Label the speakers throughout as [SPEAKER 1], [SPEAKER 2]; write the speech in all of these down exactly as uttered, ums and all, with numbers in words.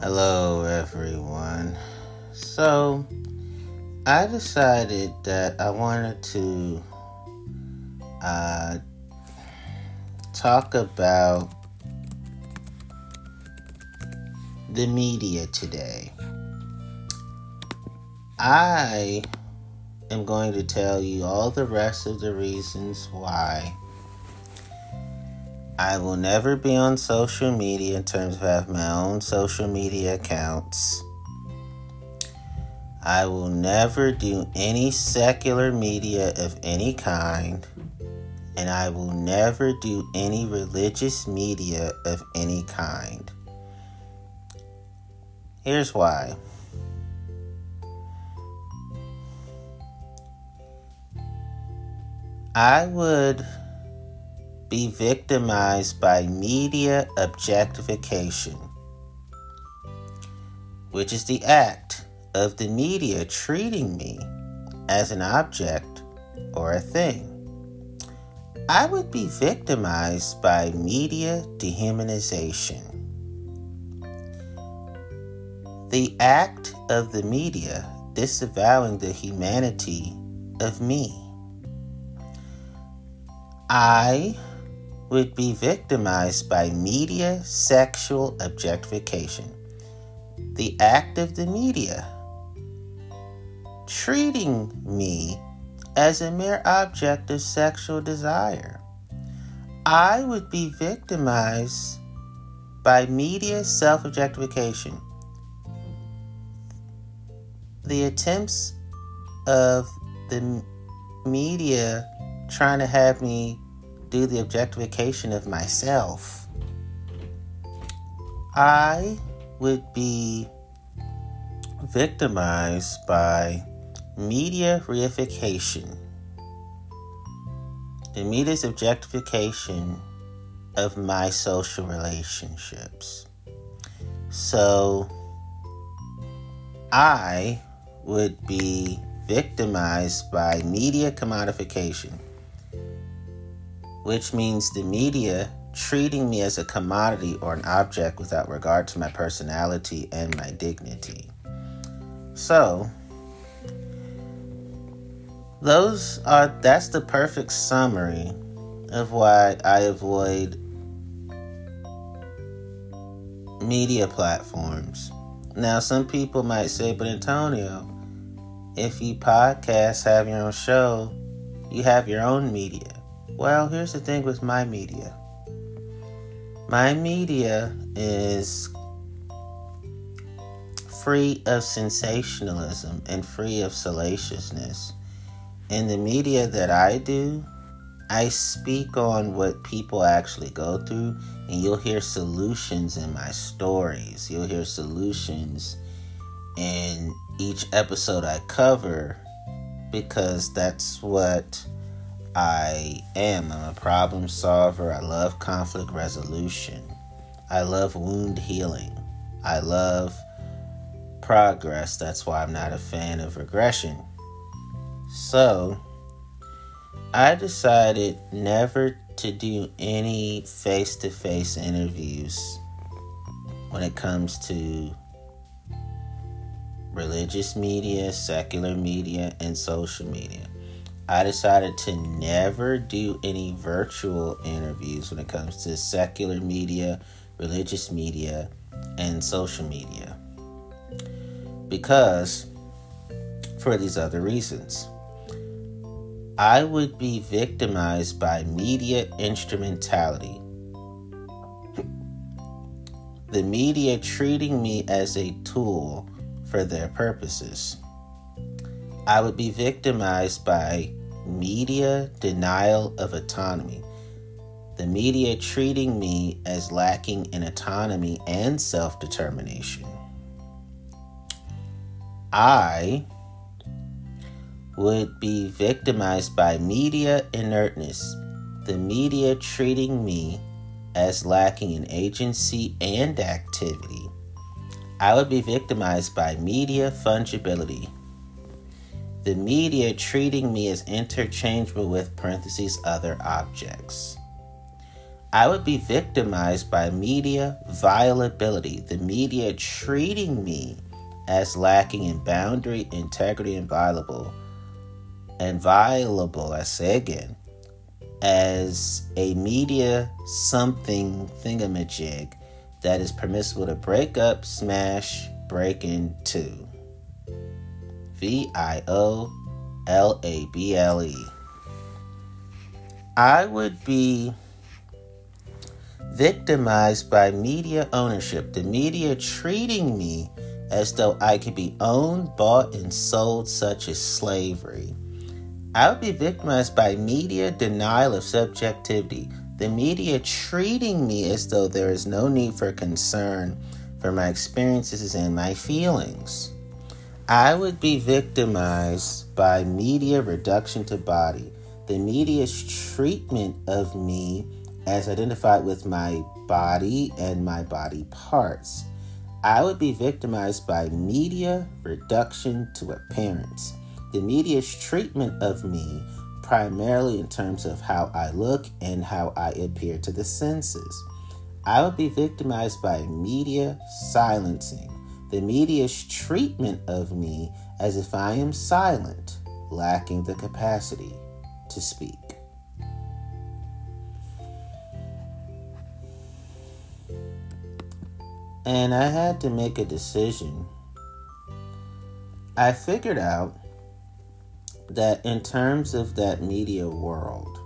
[SPEAKER 1] Hello, everyone. So, I decided that I wanted to uh, talk about the media today. I am going to tell you all the rest of the reasons why I will never be on social media in terms of having my own social media accounts. I will never do any secular media of any kind. And I will never do any religious media of any kind. Here's why. I would be victimized by media objectification, which is the act of the media treating me as an object or a thing. I would be victimized by media dehumanization. The act of the media disavowing the humanity of me. I would be victimized by media sexual objectification. The act of the media treating me as a mere object of sexual desire. I would be victimized by media self-objectification. The attempts of the media trying to have me do the objectification of myself. I would be victimized by media reification. The media's objectification of my social relationships. So, I would be victimized by media commodification, which means the media treating me as a commodity or an object without regard to my personality and my dignity. So, those are that's the perfect summary of why I avoid media platforms. Now, some people might say, but Antonio, if you podcast, have your own show, you have your own media. Well, here's the thing with my media. My media is free of sensationalism and free of salaciousness. In the media that I do, I speak on what people actually go through, and you'll hear solutions in my stories. You'll hear solutions in each episode I cover, because that's what I am. I'm a problem solver. I love conflict resolution. I love wound healing. I love progress. That's why I'm not a fan of regression. So, I decided never to do any face-to-face interviews when it comes to religious media, secular media, and social media. I decided to never do any virtual interviews when it comes to secular media, religious media, and social media. Because, for these other reasons. I would be victimized by media instrumentality. The media treating me as a tool for their purposes. I would be victimized by media denial of autonomy. The media treating me as lacking in autonomy and self-determination. I would be victimized by media inertness. The media treating me as lacking in agency and activity. I would be victimized by media fungibility. The media treating me as interchangeable with parentheses other objects. I would be victimized by media violability, the media treating me as lacking in boundary, integrity, and violable, and violable, I say again, as a media something thingamajig that is permissible to break up, smash, break into. V I O L A B L E. I would be victimized by media ownership, the media treating me as though I could be owned, bought, and sold, such as slavery. I would be victimized by media denial of subjectivity, the media treating me as though there is no need for concern for my experiences and my feelings. I would be victimized by media reduction to body, the media's treatment of me as identified with my body and my body parts. I would be victimized by media reduction to appearance, the media's treatment of me primarily in terms of how I look and how I appear to the senses. I would be victimized by media silencing, the media's treatment of me as if I am silent, lacking the capacity to speak. And I had to make a decision. I figured out that in terms of that media world,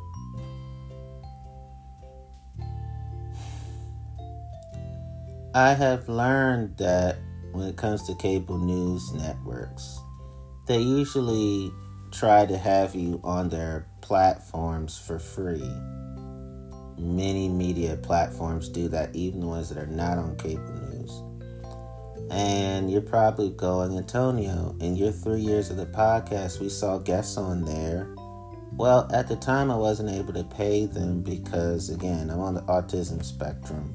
[SPEAKER 1] I have learned that when it comes to cable news networks, they usually try to have you on their platforms for free. Many media platforms do that, even the ones that are not on cable news. And you're probably going, Antonio, in your three years of the podcast, we saw guests on there. Well, at the time, I wasn't able to pay them because, again, I'm on the autism spectrum.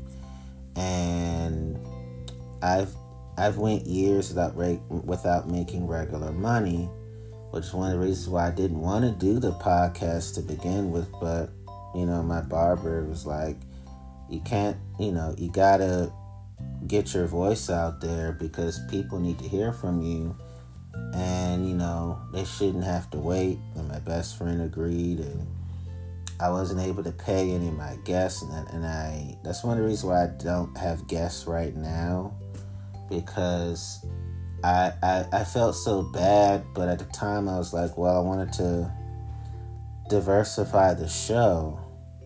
[SPEAKER 1] And I've I've went years without without making regular money, which is one of the reasons why I didn't want to do the podcast to begin with. But, you know, my barber was like, you can't, you know, you gotta get your voice out there because people need to hear from you. And, you know, they shouldn't have to wait. And my best friend agreed, and I wasn't able to pay any of my guests. And, that, and I that's one of the reasons why I don't have guests right now, because I, I I felt so bad. But at the time I was like, well, I wanted to diversify the show.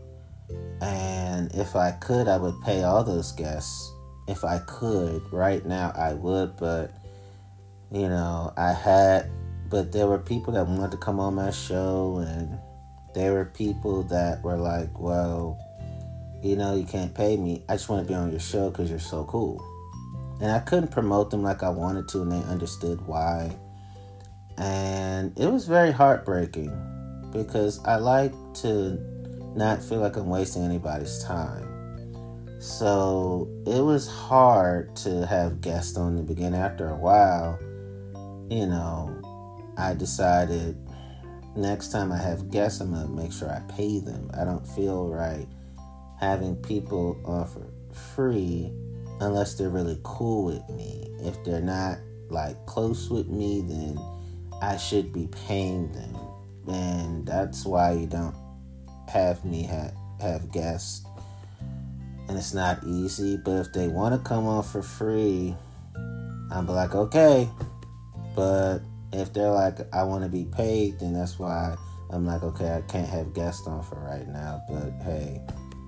[SPEAKER 1] And if I could, I would pay all those guests. If I could, right now I would, but, you know, I had, but there were people that wanted to come on my show, and there were people that were like, well, you know, you can't pay me. I just want to be on your show because you're so cool. And I couldn't promote them like I wanted to, and they understood why. And it was very heartbreaking because I like to not feel like I'm wasting anybody's time. So it was hard to have guests on the beginning. After a while, you know, I decided next time I have guests, I'm going to make sure I pay them. I don't feel right having people on for free unless they're really cool with me. If they're not, like, close with me, then I should be paying them. And that's why you don't have me ha- have guests. And it's not easy, but if they want to come on for free, I'll be like, okay. But if they're like, I want to be paid, then that's why I'm like, okay, I can't have guests on for right now. But hey,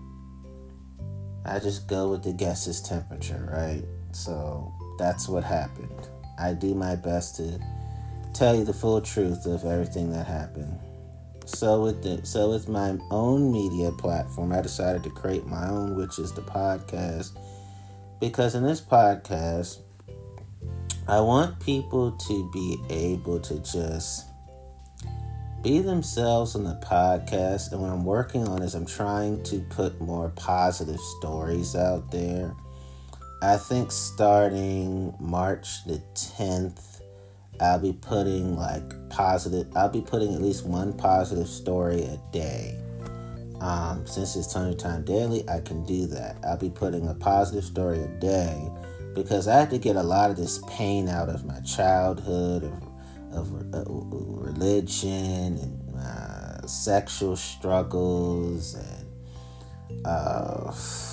[SPEAKER 1] I just go with the guest's temperature, right? So that's what happened. I do my best to tell you the full truth of everything that happened. So with the so with my own media platform, I decided to create my own, which is the podcast. Because in this podcast, I want people to be able to just be themselves on the podcast. And what I'm working on is I'm trying to put more positive stories out there. I think starting March the tenth, I'll be putting like positive, I'll be putting at least one positive story a day. Um, since it's Tony Time Daily, I can do that. I'll be putting a positive story a day because I had to get a lot of this pain out of my childhood, of, of uh, religion and my sexual struggles and uh,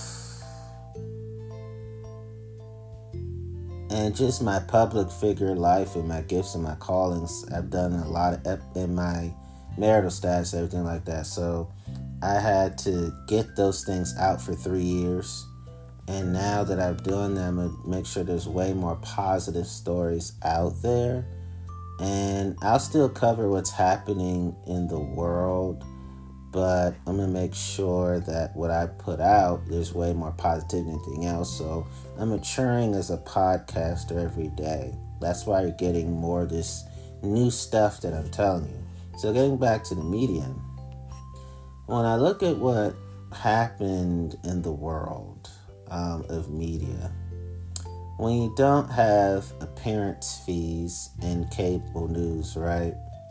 [SPEAKER 1] and just my public figure life and my gifts and my callings. I've done a lot of ep- in my marital status, everything like that. So I had to get those things out for three years. And now that I've done them, I make sure there's way more positive stories out there. And I'll still cover what's happening in the world, but I'm going to make sure that what I put out, there's way more positive than anything else. So I'm maturing as a podcaster every day. That's why you're getting more of this new stuff that I'm telling you. So getting back to the medium. When I look at what happened in the world um, of media, when you don't have appearance fees in cable news, right?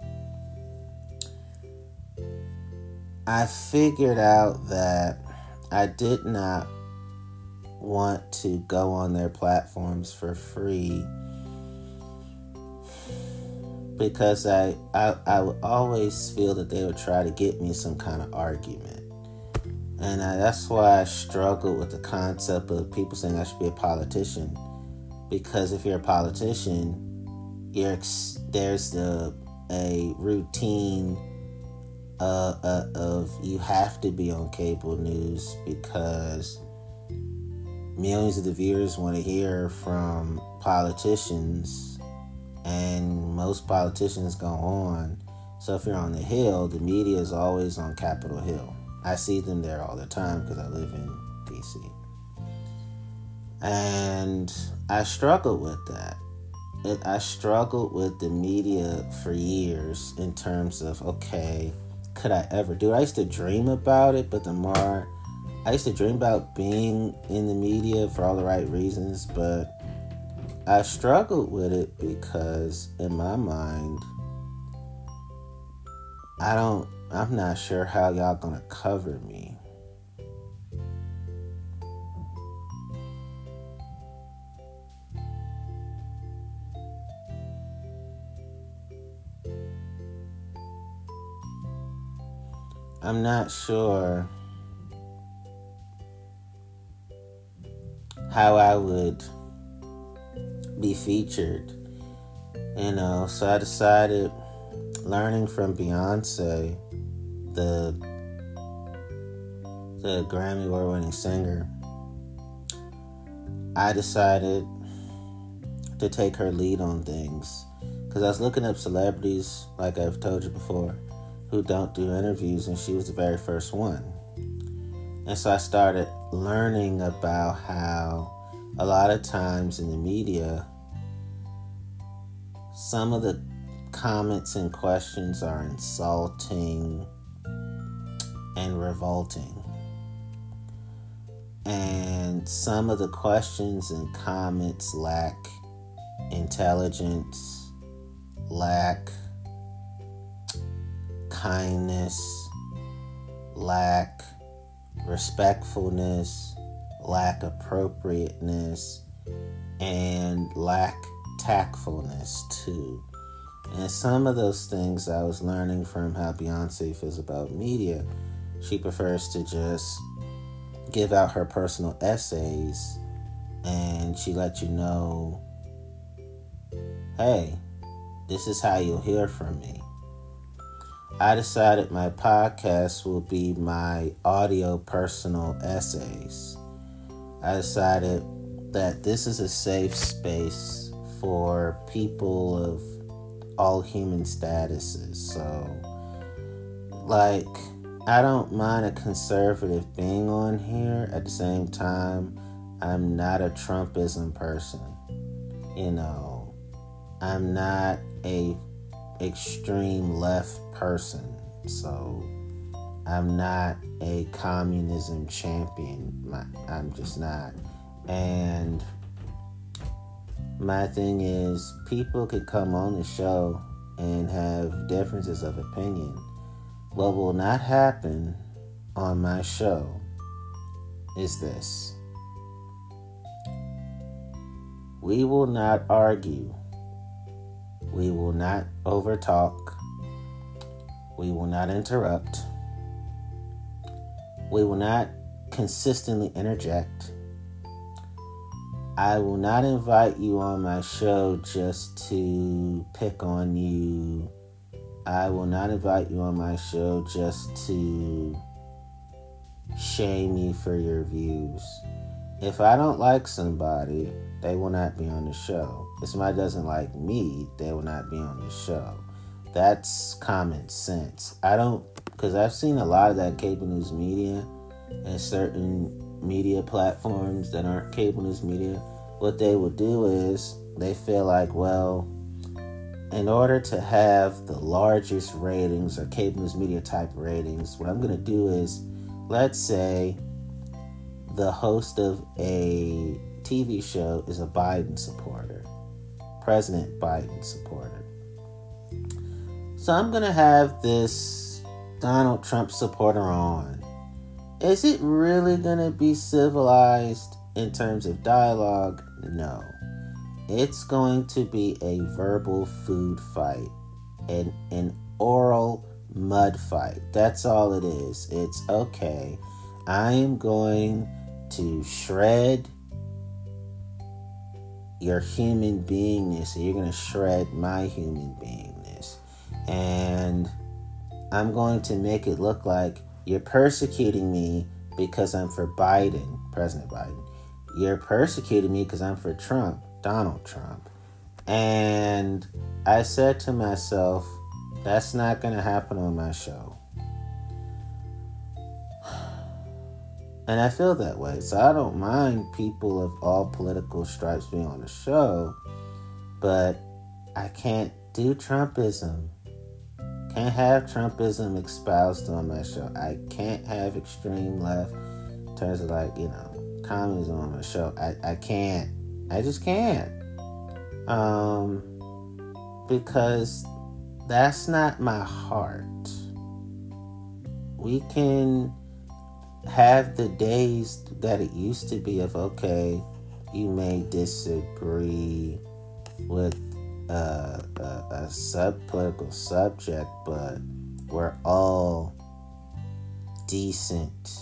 [SPEAKER 1] I figured out that I did not want to go on their platforms for free because I, I I would always feel that they would try to get me some kind of argument. And I, that's why I struggle with the concept of people saying I should be a politician. Because if you're a politician, you're, there's the a routine uh, uh, of you have to be on cable news because millions of the viewers want to hear from politicians. And most politicians go on. So if you're on the Hill, the media is always on Capitol Hill. I see them there all the time because I live in D C. And I struggled with that. It, I struggled with the media for years in terms of, okay, could I ever do it? I used to dream about it, but the more... I used to dream about being in the media for all the right reasons, but I struggled with it because in my mind, I don't, I'm not sure how y'all gonna cover me. I'm not sure how I would be featured, you know. So I decided, learning from Beyonce, the the Grammy award-winning singer, I decided to take her lead on things because I was looking up celebrities, like I've told you before, who don't do interviews, and she was the very first one. And so I started learning about how a lot of times in the media, some of the comments and questions are insulting and revolting. And some of the questions and comments lack intelligence, lack kindness, lack respectfulness, lack appropriateness, and lack tactfulness too. And some of those things I was learning from how Beyonce feels about media. She prefers to just give out her personal essays, and she lets you know, hey, this is how you'll hear from me. I decided my podcast will be my audio personal essays. I decided that this is a safe space for people of all human statuses. So, like, I don't mind a conservative being on here. At the same time, I'm not a Trumpism person. You know, I'm not a extreme left person. So, I'm not a communism champion. My, I'm just not. And my thing is, people could come on the show and have differences of opinion. What will not happen on my show is this. We will not argue. We will not overtalk. We will not interrupt. We will not consistently interject. I will not invite you on my show just to pick on you. I will not invite you on my show just to shame you for your views. If I don't like somebody, they will not be on the show. If somebody doesn't like me, they will not be on the show. That's common sense. I don't, because I've seen a lot of that cable news media and certain media platforms that aren't cable news media. What they will do is they feel like, well, in order to have the largest ratings or cable news media type ratings, what I'm going to do is, let's say the host of a T V show is a Biden supporter, President Biden supporter. So I'm going to have this Donald Trump supporter on. Is it really going to be civilized in terms of dialogue? No. It's going to be a verbal food fight, an, an oral mud fight. That's all it is. It's okay. I am going to shred your human beingness, and you're going to shred my human beingness. And I'm going to make it look like you're persecuting me because I'm for Biden, President Biden. You're persecuting me because I'm for Trump, Donald Trump. And I said to myself, that's not going to happen on my show. And I feel that way. So I don't mind people of all political stripes being on the show, but I can't do Trumpism. Can't have Trumpism espoused on my show. I can't have extreme left in terms of, like, you know, communism on my show. I, I can't. I just can't. Um, because that's not my heart. We can have the days that it used to be of, okay, you may disagree with uh, a, a sub-political subject, but we're all decent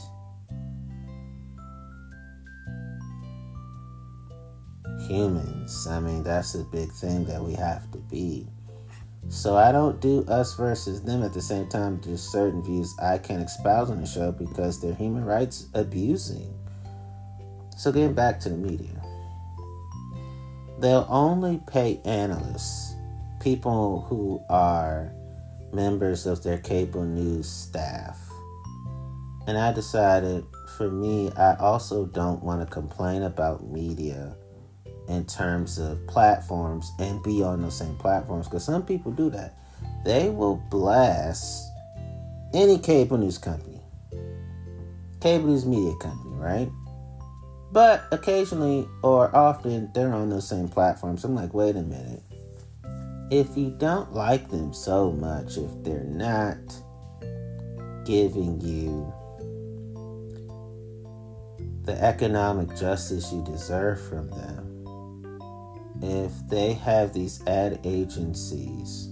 [SPEAKER 1] humans. I mean, that's a big thing that we have to be. So I don't do us versus them. At the same time, there's certain views I can't espouse on the show because they're human rights abusing. So getting back to the media. They'll only pay analysts, people who are members of their cable news staff. And I decided, for me, I also don't want to complain about media in terms of platforms and be on those same platforms, because some people do that. They will blast any cable news company, cable news media company, right? But occasionally or often they're on those same platforms. I'm like, wait a minute. If you don't like them so much, if they're not giving you the economic justice you deserve from them, if they have these ad agencies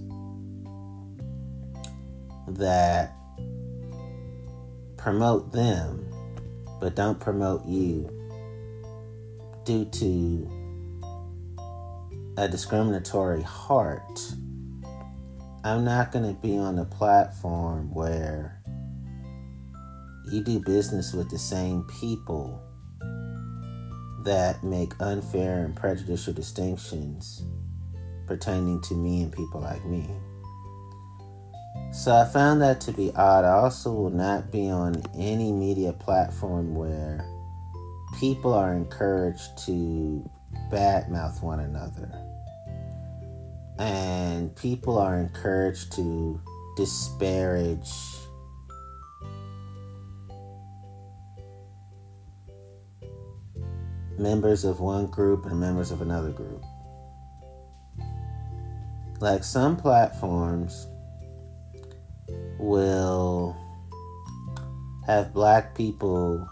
[SPEAKER 1] that promote them but don't promote you due to a discriminatory heart, I'm not going to be on a platform where you do business with the same people that make unfair and prejudicial distinctions pertaining to me and people like me. So I found that to be odd. I also will not be on any media platform where people are encouraged to badmouth one another. And people are encouraged to disparage members of one group and members of another group. Like, some platforms will have black people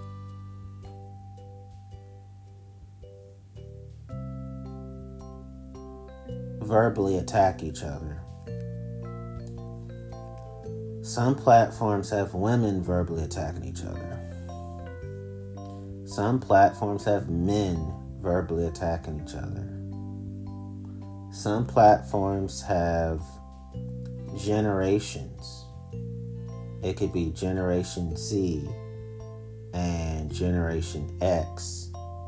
[SPEAKER 1] verbally attack each other. Some platforms have women verbally attacking each other. Some platforms have men verbally attacking each other. Some platforms have generations. It could be Generation Z and Generation X.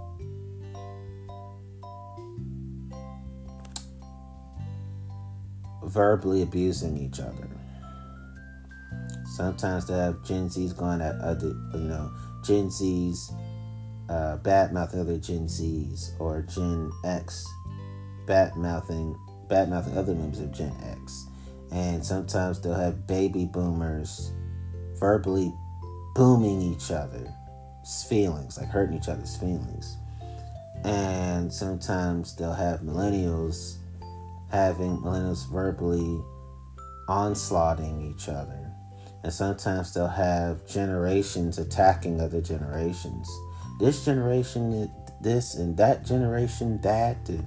[SPEAKER 1] Verbally abusing each other. Sometimes they have Gen Zs going at other, you know, Gen Zs uh, bad-mouthing other Gen Zs, or Gen X bad-mouthing, bad-mouthing other members of Gen X. And sometimes they'll have baby boomers verbally booming each other's feelings, like hurting each other's feelings. And sometimes they'll have millennials having millennials verbally onslaughting each other. And sometimes they'll have generations attacking other generations. This generation, this, and that generation, that. And,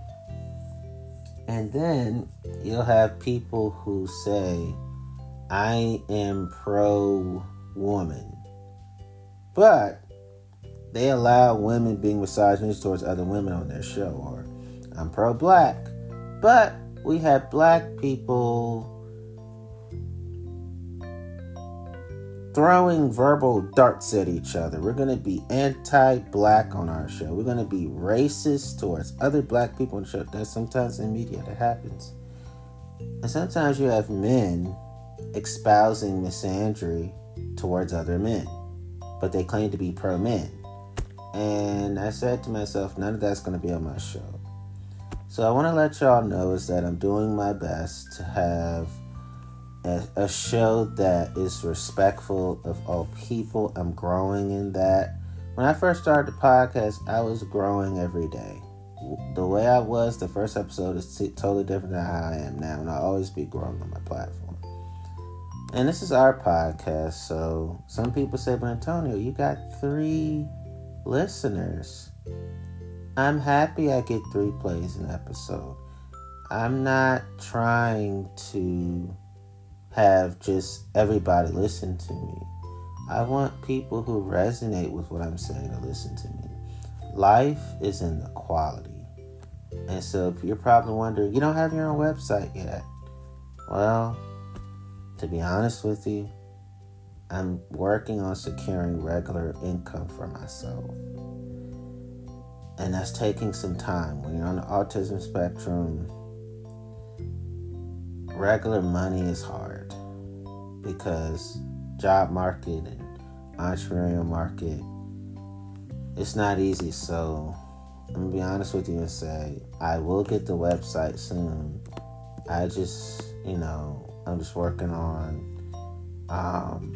[SPEAKER 1] and then you'll have people who say, I am pro-woman. But they allow women being misogynist towards other women on their show. Or, I'm pro-black. But we have black people throwing verbal darts at each other. We're going to be anti-black on our show. We're going to be racist towards other black people on the show. That's sometimes in media that happens. And sometimes you have men espousing misandry towards other men, but they claim to be pro-men. And I said to myself, none of that's going to be on my show. So I want to let y'all know is that I'm doing my best to have a, a show that is respectful of all people. I'm growing in that. When I first started the podcast, I was growing every day. The way I was, the first episode is t- totally different than how I am now, and I'll always be growing on my platform. And this is our podcast, so some people say, but Antonio, you got three listeners. I'm happy I get three plays an episode. I'm not trying to have just everybody listen to me. I want people who resonate with what I'm saying to listen to me. Life is in the quality. And so if you're probably wondering, you don't have your own website yet. Well, to be honest with you, I'm working on securing regular income for myself. And that's taking some time. When you're on the autism spectrum, regular money is hard because job market and entrepreneurial market, it's not easy. So I'm going to be honest with you and say, I will get the website soon. I just, you know, I'm just working on um,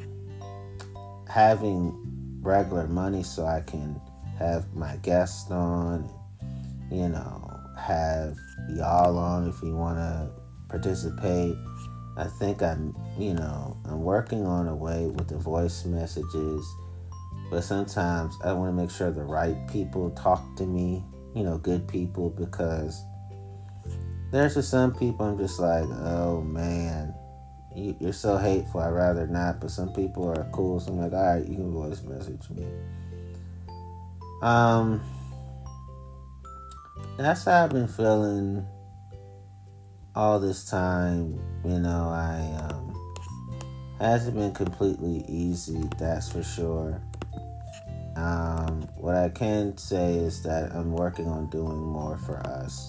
[SPEAKER 1] having regular money so I can have my guests on, you know, have y'all on if you want to participate. I think I'm, you know, I'm working on a way with the voice messages, but sometimes I want to make sure the right people talk to me, you know, good people, because there's just some people I'm just like, oh man, you, you're so hateful, I'd rather not. But some people are cool, so I'm like, all right, you can voice message me. Um, that's how I've been feeling all this time. You know, I, um, hasn't been completely easy, that's for sure. Um, what I can say is that I'm working on doing more for us.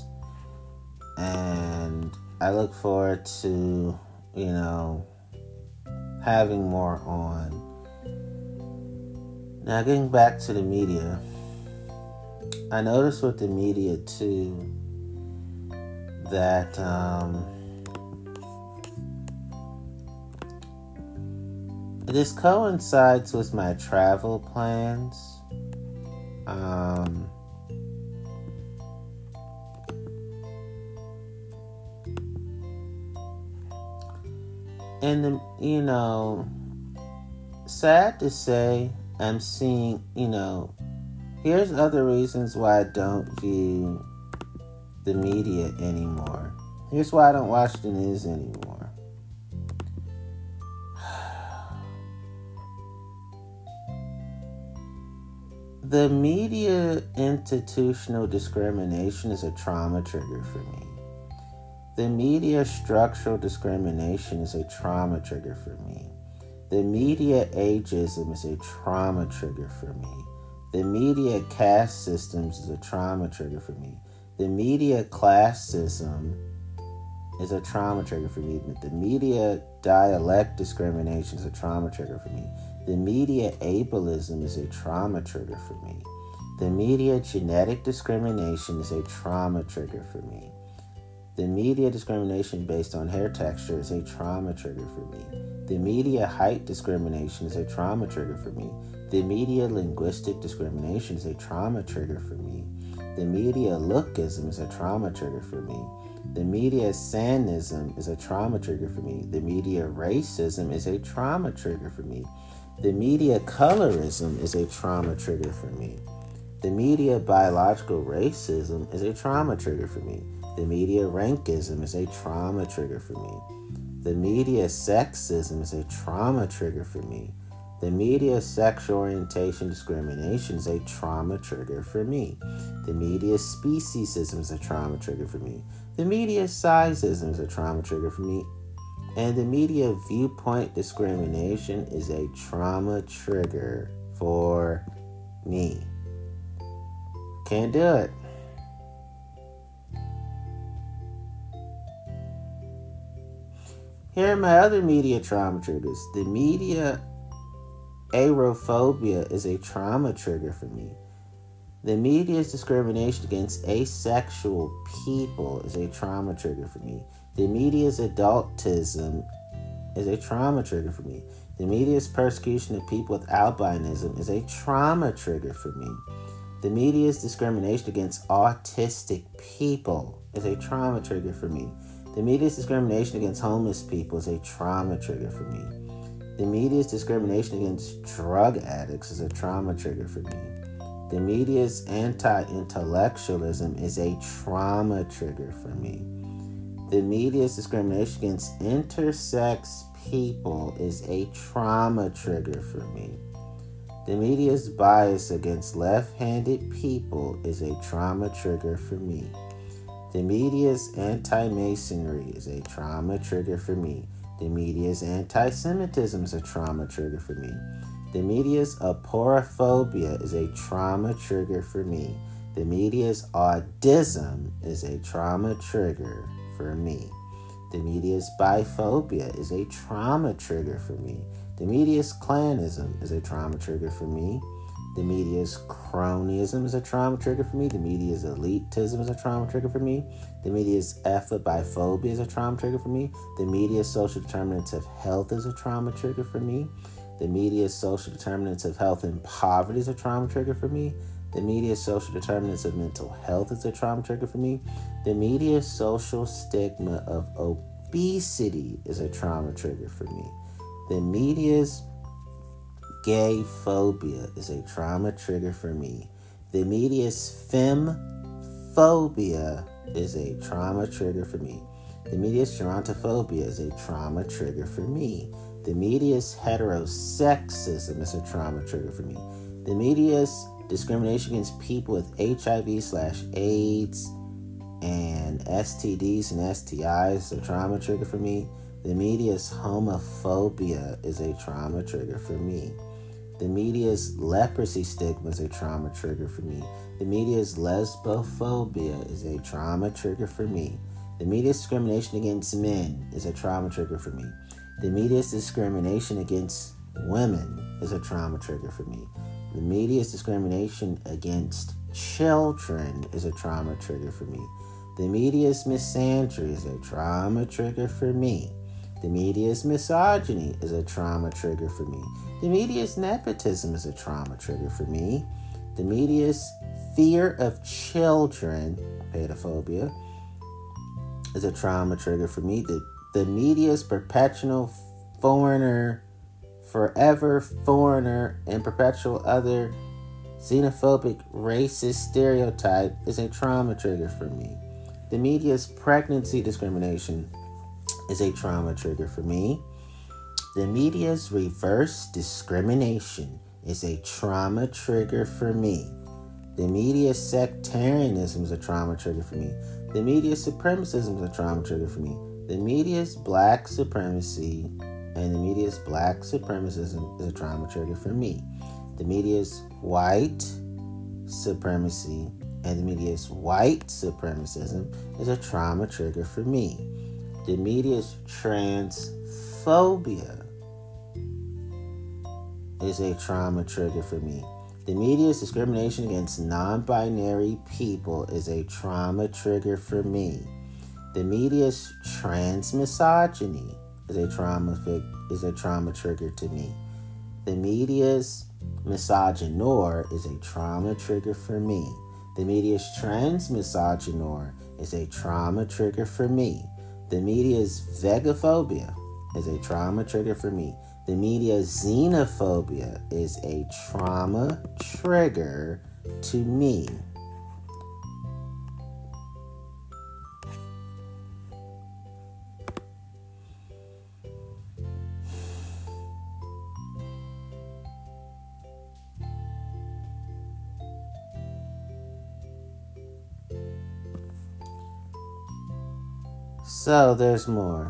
[SPEAKER 1] And I look forward to, you know, having more on. Now, getting back to the media, I noticed with the media too that um, this coincides with my travel plans. Um, and, the, you know, sad to say, I'm seeing, you know, here's other reasons why I don't view the media anymore. Here's why I don't watch the news anymore. The media institutional discrimination is a trauma trigger for me. The media structural discrimination is a trauma trigger for me. The media ageism is a trauma trigger for me. The media caste systems is a trauma trigger for me. The media classism is a trauma trigger for me. The media dialect discrimination is a trauma trigger for me. The media ableism is a trauma trigger for me. The media genetic discrimination is a trauma trigger for me. The media discrimination based on hair texture is a trauma trigger for me. The media height discrimination is a trauma trigger for me. The media linguistic discrimination is a trauma trigger for me. The media lookism is a trauma trigger for me. The media sanism is a trauma trigger for me. The media racism is a trauma trigger for me. The media colorism is a trauma trigger for me. The media biological racism is a trauma trigger for me. The media rankism is a trauma trigger for me. The media sexism is a trauma trigger for me. The media sexual orientation discrimination is a trauma trigger for me. The media speciesism is a trauma trigger for me. The media sizeism is a trauma trigger for me. And the media viewpoint discrimination is a trauma trigger for me. Can't do it. Here are my other media trauma triggers. The media aerophobia is a trauma trigger for me. The media's discrimination against asexual people is a trauma trigger for me. The media's adultism is a trauma trigger for me. The media's persecution of people with albinism is a trauma trigger for me. The media's discrimination against autistic people is a trauma trigger for me. The media's discrimination against homeless people is a trauma trigger for me. The media's discrimination against drug addicts is a trauma trigger for me. The media's anti-intellectualism is a trauma trigger for me. The media's discrimination against intersex people is a trauma trigger for me. The media's bias against left-handed people is a trauma trigger for me. The media's anti-masonry is a trauma trigger for me. The media's anti-Semitism is a trauma trigger for me. The media's aporophobia is a trauma trigger for me. The media's autism is a trauma trigger for me. The media's biphobia is a trauma trigger for me. The media's clanism is a trauma trigger for me. The media's cronyism is a trauma trigger for me. The media's elitism is a trauma trigger for me. The media's ephobiphobia is a trauma trigger for me. The media's social determinants of health is a trauma trigger for me. The media's social determinants of health and poverty is a trauma trigger for me. The media's social determinants of mental health is a trauma trigger for me. The media's social stigma of obesity is a trauma trigger for me. The media's gay phobia is a trauma trigger for me. The media's femphobia is a trauma trigger for me. The media's gerontophobia is a trauma trigger for me. The media's heterosexism is a trauma trigger for me. The media's discrimination against people with H I V slash AIDS and S T Ds and S T Is is a trauma trigger for me. The media's homophobia is a trauma trigger for me. The media's leprosy stigma is a trauma trigger for me. The media's lesbophobia is a trauma trigger for me. The media's discrimination against men is a trauma trigger for me. The media's discrimination against women is a trauma trigger for me. The media's discrimination against children is a trauma trigger for me. The media's misandry is a trauma trigger for me. The media's misogyny is a trauma trigger for me. The media's nepotism is a trauma trigger for me. The media's fear of children, pedophobia, is a trauma trigger for me. The, the media's perpetual foreigner forever foreigner and perpetual other xenophobic racist stereotype is a trauma trigger for me. The media's pregnancy discrimination is a trauma trigger for me. The media's reverse discrimination is a trauma trigger for me. The media's sectarianism is a trauma trigger for me. The media's supremacism is a trauma trigger for me. The media's black supremacy and the media's black supremacism is a trauma trigger for me. The media's white supremacy and the media's white supremacism is a trauma trigger for me. The media's transphobia is a trauma trigger for me. The media's discrimination against non-binary people is a trauma trigger for me. The media's transmisogyny is a trauma fig- is a trauma trigger to me. The media's misogynor is a trauma trigger for me. The media's transmisogynor is a trauma trigger for me. The media's vegophobia is a trauma trigger for me. The media's xenophobia is a trauma trigger to me. So there's more.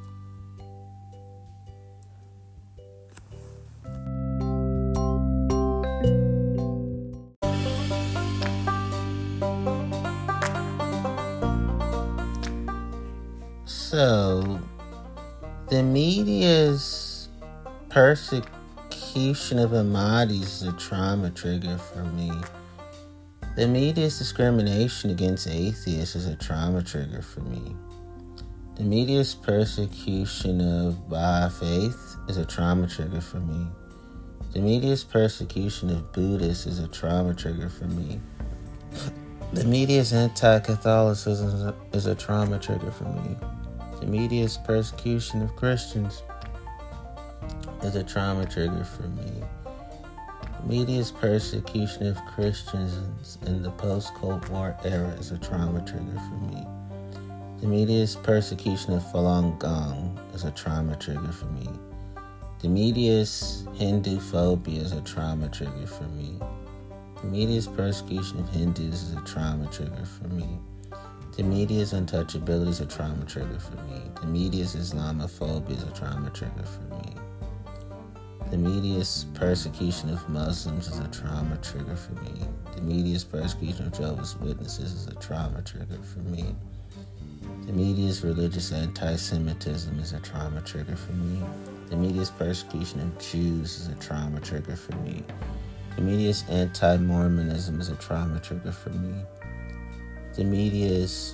[SPEAKER 1] So, the media's persecution of Ahmadis is a trauma trigger for me. The media's discrimination against atheists is a trauma trigger for me. The media's persecution of Baha'i faith is a trauma trigger for me. The media's persecution of Buddhists is a trauma trigger for me. The media's anti-Catholicism is a trauma trigger for me. The media's persecution of Christians is a trauma trigger for me. The media's persecution of Christians in the post-Cold War era is a trauma trigger for me. The media's persecution of Falun Gong is a trauma trigger for me. The media's Hindu phobia is a trauma trigger for me. The media's persecution of Hindus is a trauma trigger for me. The media's untouchability is a trauma trigger for me. The media's Islamophobia is a trauma trigger for me. The media's persecution of Muslims is a trauma trigger for me. The media's persecution of Jehovah's Witnesses is a trauma trigger for me. The media's religious anti-Semitism is a trauma trigger for me. The media's persecution of Jews is a trauma trigger for me. The media's anti-Mormonism is a trauma trigger for me. The media's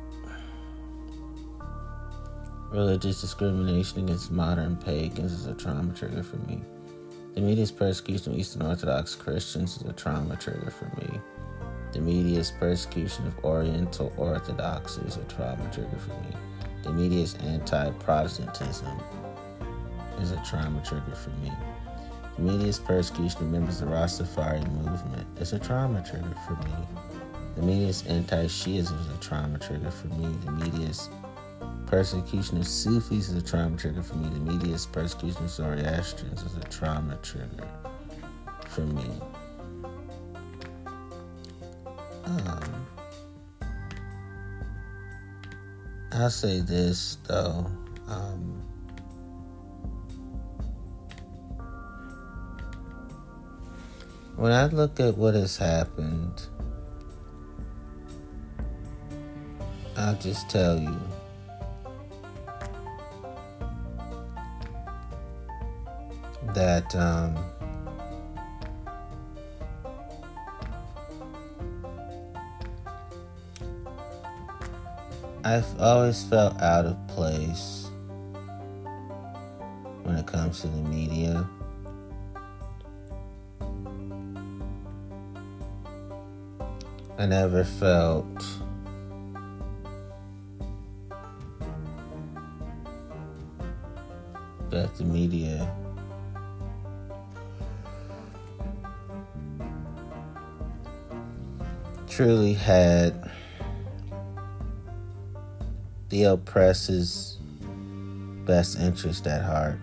[SPEAKER 1] religious discrimination against modern pagans is a trauma trigger for me. The media's persecution of Eastern Orthodox Christians is a trauma trigger for me. The media's persecution of Oriental Orthodoxy is a trauma trigger for me. The media's anti-Protestantism is a trauma trigger for me. The media's persecution of members of the Rastafari movement is a trauma trigger for me. The media's anti-Shiism is a trauma trigger for me. The media's persecution of Sufis is a trauma trigger for me. The media's persecution of Zoroastrians is a trauma trigger for me. Um, I'll say this though. Um, when I look at what has happened, I'll just tell you. That um, I've always felt out of place when it comes to the media. I never felt that the media truly had the oppressor's best interest at heart.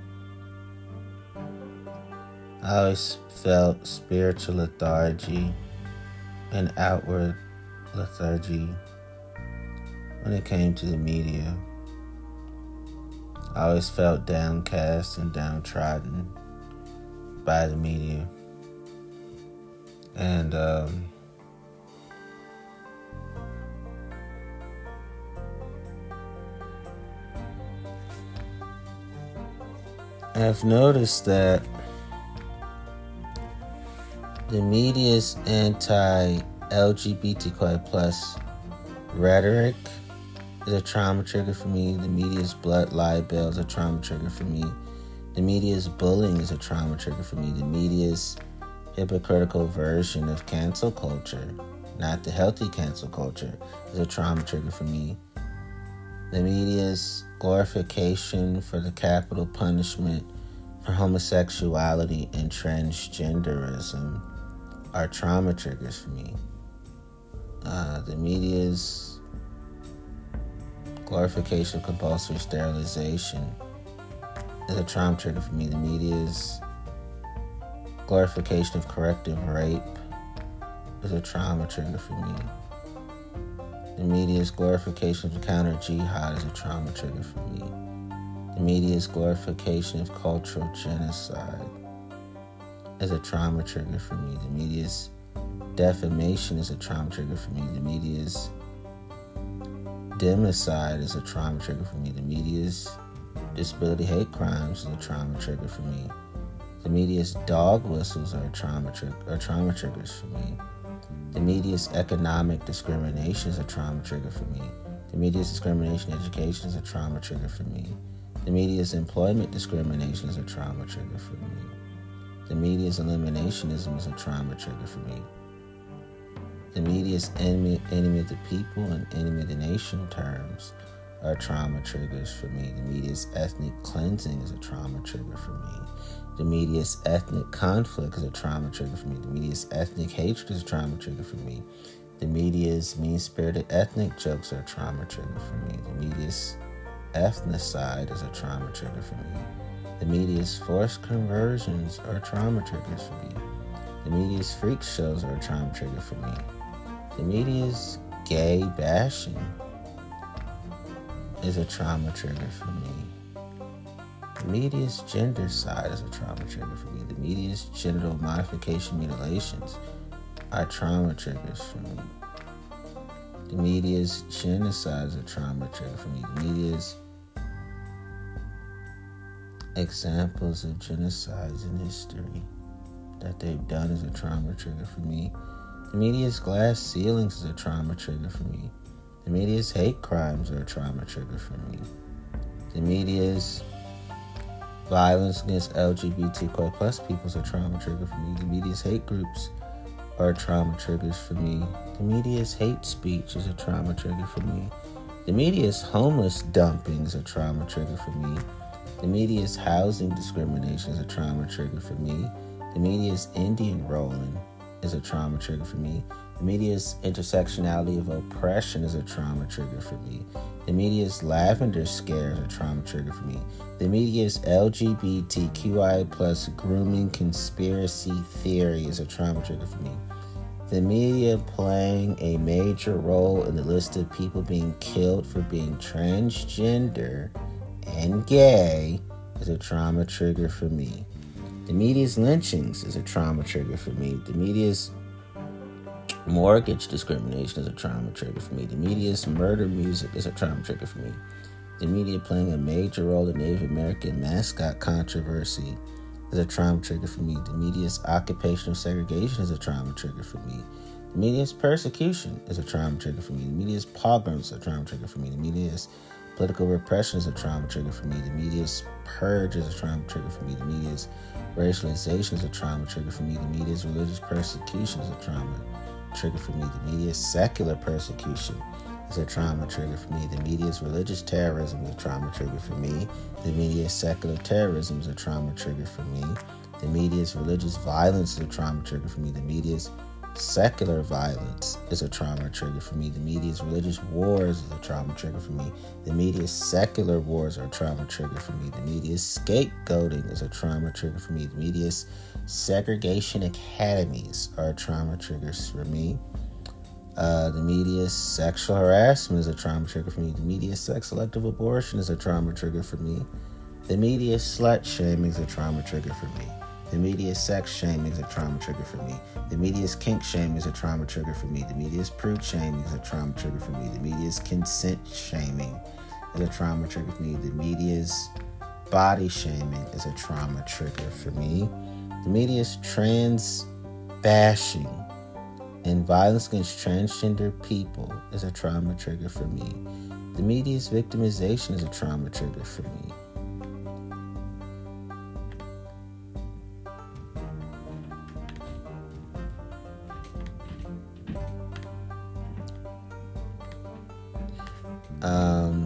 [SPEAKER 1] I always felt spiritual lethargy and outward lethargy when it came to the media. I always felt downcast and downtrodden by the media. And um, I've noticed that the media's anti-L G B T Q I plus rhetoric is a trauma trigger for me. The media's blood libel is a trauma trigger for me. The media's bullying is a trauma trigger for me. The media's hypocritical version of cancel culture, not the healthy cancel culture, is a trauma trigger for me. The media's glorification for the capital punishment for homosexuality and transgenderism are trauma triggers for me. Uh, the media's glorification of compulsory sterilization is a trauma trigger for me. The media's glorification of corrective rape is a trauma trigger for me. The media's glorification of counter-jihad is a trauma trigger for me. The media's glorification of cultural genocide is a trauma trigger for me. The media's defamation is a trauma trigger for me. The media's democide is a trauma trigger for me. The media's disability hate crimes is a trauma trigger for me. The media's dog whistles are trauma, tri- are trauma triggers for me. The media's economic discrimination is a trauma trigger for me. The media's discrimination in education is a trauma trigger for me. The media's employment discrimination is a trauma trigger for me. The media's eliminationism is a trauma trigger for me. The media's enemy, enemy of the people and enemy of the nation terms are trauma triggers for me. The media's ethnic cleansing is a trauma trigger for me. The media's ethnic conflict is a trauma trigger for me. The media's ethnic hatred is a trauma trigger for me. The media's mean-spirited ethnic jokes are a trauma trigger for me. The media's ethnocide is a trauma trigger for me. The media's forced conversions are trauma triggers for me. The media's freak shows are a trauma trigger for me. The media's gay bashing is a trauma trigger for me. The media's gender side is a trauma trigger for me. The media's genital modification mutilations are trauma triggers for me. The media's genocide is a trauma trigger for me. The media's examples of genocides in history that they've done is a trauma trigger for me. The media's glass ceilings is a trauma trigger for me. The media's hate crimes are a trauma trigger for me. The media's violence against L G B T Q I plus people is a trauma trigger for me. The media's hate groups are trauma triggers for me. The media's hate speech is a trauma trigger for me. The media's homeless dumping is a trauma trigger for me. The media's housing discrimination is a trauma trigger for me. The media's Indian rolling is a trauma trigger for me. The media's intersectionality of oppression is a trauma trigger for me. The media's lavender scare is a trauma trigger for me. The media's L G B T Q I plus grooming conspiracy theory is a trauma trigger for me. The media playing a major role in the list of people being killed for being transgender and gay is a trauma trigger for me. The media's lynchings is a trauma trigger for me. The media's mortgage discrimination is a trauma trigger for me. The media's murder music is a trauma trigger for me. The media playing a major role in Native American mascot controversy is a trauma trigger for me. The media's occupational segregation is a trauma trigger for me. The media's persecution is a trauma trigger for me. The media's pogroms is a trauma trigger for me. The media's political repression is a trauma trigger for me. The media's purge is a trauma trigger for me. The media's racialization is a trauma trigger for me. The media's religious persecution is a trauma trigger for me. The media's secular persecution is a trauma trigger for me. The media's religious terrorism is a trauma trigger for me. The media's secular terrorism is a trauma trigger for me. The media's religious violence is a trauma trigger for me. The media's secular violence is a trauma trigger for me. The media's religious wars is a trauma trigger for me. The media's secular wars are a trauma trigger for me. The media's scapegoating is a trauma trigger for me. The media's segregation academies are trauma triggers for me. Uh, the media's sexual harassment is a trauma trigger for me. The media's sex selective abortion is a trauma trigger for me. The media's slut shaming is a trauma trigger for me. The media's sex shaming is a trauma trigger for me. The media's kink shaming is a trauma trigger for me. The media's prude shaming is a trauma trigger for me. The media's consent shaming is a trauma trigger for me. The media's body shaming is a trauma trigger for me. The media's trans bashing and violence against transgender people is a trauma trigger for me. The media's victimization is a trauma trigger for me. Um,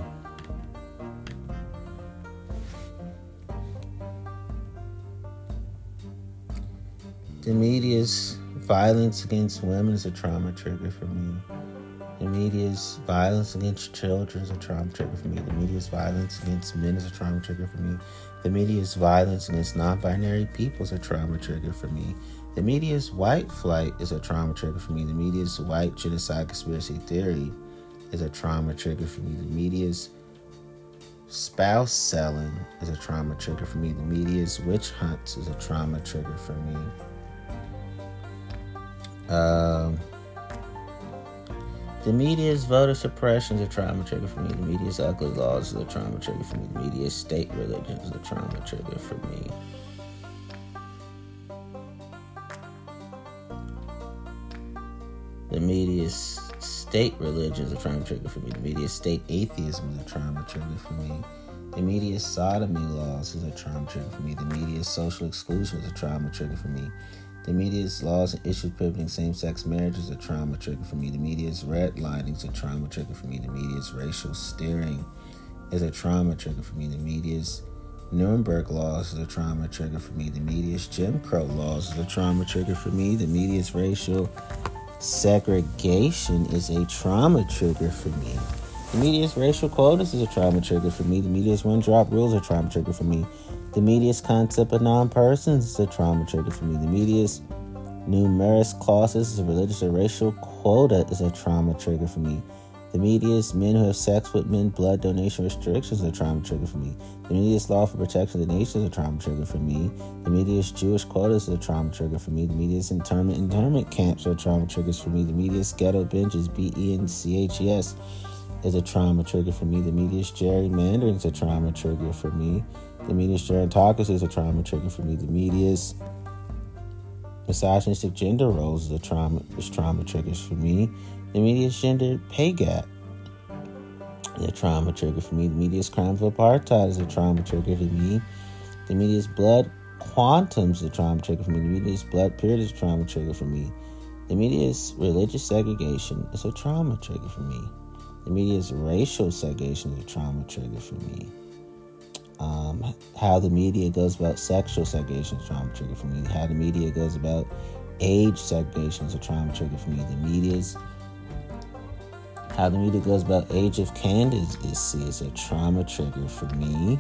[SPEAKER 1] the media's violence against women is a trauma trigger for me. The media's violence against children is a trauma trigger for me. The media's violence against men is a trauma trigger for me. The media's violence against non-binary people is a trauma trigger for me. The media's white flight is a trauma trigger for me. The media's white genocide conspiracy theory is a trauma trigger for me. The media's spouse selling is a trauma trigger for me. The media's witch hunts is a trauma trigger for me. Um, the media's voter suppression is a trauma trigger for me. The media's ugly laws is a trauma trigger for me. The media's state religion is a trauma trigger for me. The media's state religion is a trauma trigger for me. The media's state atheism is a trauma trigger for me. The media's sodomy laws is a trauma trigger for me. The media's social exclusion is a trauma trigger for me. The media's laws and issues prohibiting same-sex marriage is a trauma trigger for me. The media's redlining is a trauma trigger for me. The media's racial steering is a trauma trigger for me. The media's Nuremberg laws is a trauma trigger for me. The media's Jim Crow laws is a trauma trigger for me. The media's racial segregation is a trauma trigger for me. The media's racial quotas is a trauma trigger for me. The media's one-drop rules are a trauma trigger for me. The media's concept of non-persons is a trauma trigger for me. The media's numerous clauses is a religious or racial quota is a trauma trigger for me. The media's men who have sex with men blood donation restrictions is a trauma trigger for me. The media's law for protection of the nation is a trauma trigger for me. The media's Jewish quotas is a trauma trigger for me. The media's internment internment camps are trauma triggers for me. The media's ghetto benches, B E N C H E S, is a trauma trigger for me. The media's gerrymandering is a trauma trigger for me. The media's gerontocracy is a trauma trigger for me. The media's misogynistic gender roles is a trauma is trauma triggers for me. The media's gender pay gap is a trauma trigger for me. The media's crime of apartheid is a trauma trigger to me. The media's blood quantum is a trauma trigger for me. The media's blood period is a trauma trigger for me. The media's religious segregation is a trauma trigger for me. The media's racial segregation is a trauma trigger for me. Um, how the media goes about sexual segregation is a trauma trigger for me. How the media goes about age segregation is a trauma trigger for me. The media's How the media goes about age of candidacy is a trauma trigger for me.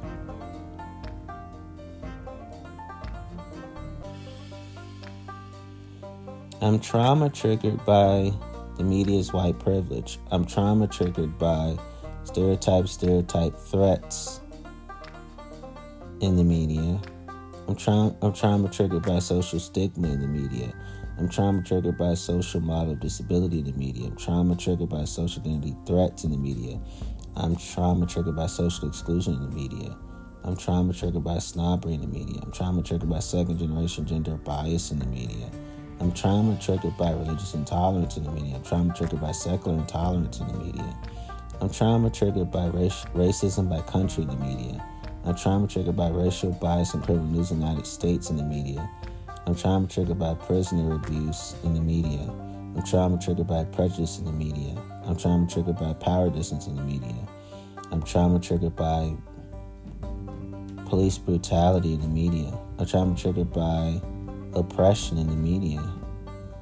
[SPEAKER 1] I'm trauma triggered by the media's white privilege. I'm trauma triggered by stereotype, stereotype threats in the media. I'm, tra- I'm trauma triggered by social stigma in the media. I'm trauma triggered by social model of disability in the media. I'm trauma triggered by social identity threats in the media. I'm trauma triggered by social exclusion in the media. I'm trauma triggered by snobbery in the media. I'm trauma triggered by second generation gender bias in the media. I'm trauma triggered by religious intolerance in the media. I'm trauma triggered by secular intolerance in the media. I'm trauma triggered by race- racism by country in the media. I'm trauma triggered by racial bias and critical news in the United States in the media. I'm trauma triggered by prisoner abuse in the media. I'm trauma triggered by prejudice in the media. I'm trauma triggered by power distance in the media. I'm trauma triggered by police brutality in the media. I'm trauma triggered by oppression in the media.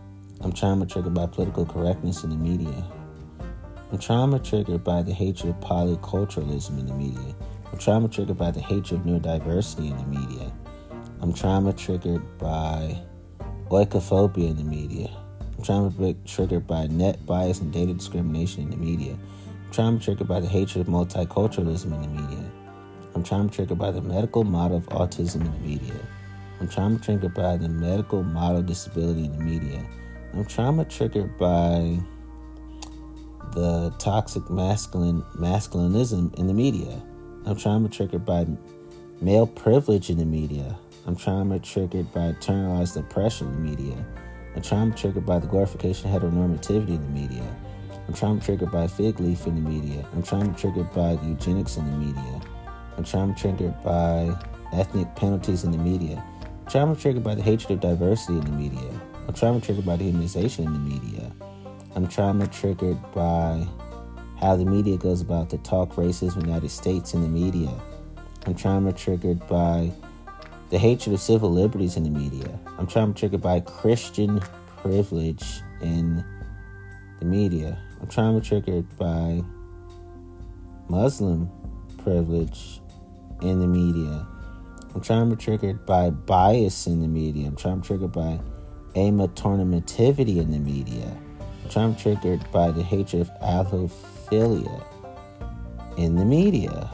[SPEAKER 1] I'm trauma triggered by political correctness in the media. I'm trauma triggered by the hatred of polyculturalism in the media. I'm trauma triggered by the hatred of neurodiversity in the media. I'm trauma triggered by oikophobia in the media. I'm trauma triggered by net bias and data discrimination in the media. I'm trauma triggered by the hatred of multiculturalism in the media. I'm trauma triggered by the medical model of autism in the media. I'm trauma triggered by the medical model of disability in the media. I'm trauma triggered by the toxic masculine masculinism in the media. I'm trauma triggered by male privilege in the media. I'm trauma triggered by internalized oppression in the media. I'm trauma triggered by the glorification of heteronormativity in the media. I'm trauma triggered by fig leaf in the media. I'm trauma triggered by the eugenics in the media. I'm trauma triggered by ethnic penalties in the media. I'm trauma triggered by the hatred of diversity in the media. I'm trauma triggered by the humanization in the media. I'm trauma triggered by how the media goes about the talk racism in the United States in the media. I'm trauma triggered by the hatred of civil liberties in the media. I'm trauma triggered by Christian privilege in the media. I'm trauma triggered by Muslim privilege in the media. I'm trauma triggered by bias in the media. I'm trauma triggered by amatornativity in the media. I'm trauma triggered by the hatred of allophilia in the media.